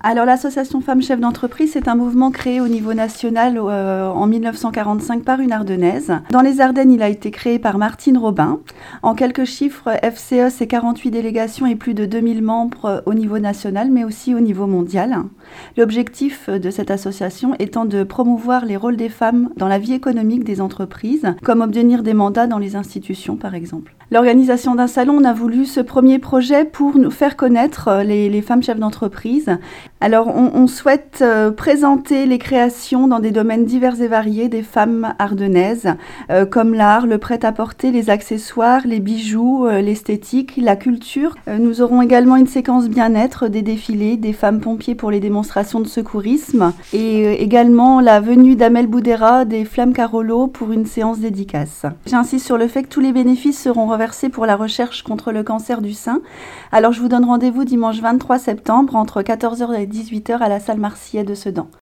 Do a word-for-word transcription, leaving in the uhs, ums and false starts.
Alors l'association Femmes Chefs d'entreprise, c'est un mouvement créé au niveau national euh, en dix-neuf cent quarante-cinq par une Ardennaise. Dans les Ardennes, il a été créé par Martine Robin. En quelques chiffres, F C E, c'est quarante-huit délégations et plus de deux mille membres au niveau national, mais aussi au niveau mondial. L'objectif de cette association étant de promouvoir les rôles des femmes dans la vie économique des entreprises, comme obtenir des mandats dans les institutions par exemple. L'organisation d'un salon, on a voulu ce premier projet pour nous faire connaître les, les femmes chefs d'entreprise. Alors on, on souhaite euh, présenter les créations dans des domaines divers et variés des femmes ardennaises, euh, comme l'art, le prêt-à-porter, les accessoires, les bijoux, euh, l'esthétique, la culture. Euh, nous aurons également une séquence bien-être, des défilés, des femmes pompiers pour les démonstrations de secourisme et euh, également la venue d'Amel Boudera des Flammes Carolo pour une séance dédicace. J'insiste sur le fait que tous les bénéfices seront reversés pour la recherche contre le cancer du sein. Alors je vous donne rendez-vous dimanche vingt-trois septembre entre quatorze heures et dix-huit heures à la salle Marcillet de Sedan.